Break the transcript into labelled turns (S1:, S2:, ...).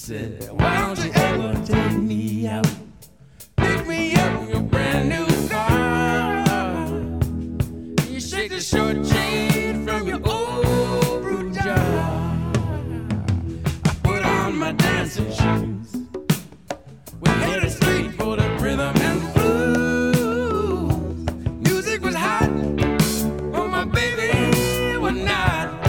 S1: said, why don't you ever take me out? Pick me up in your brand new car. You shake the short chain from your old fruit jar. I put on my dancing shoes. We headed straight for the rhythm and blues. Music was hot, but my baby was not.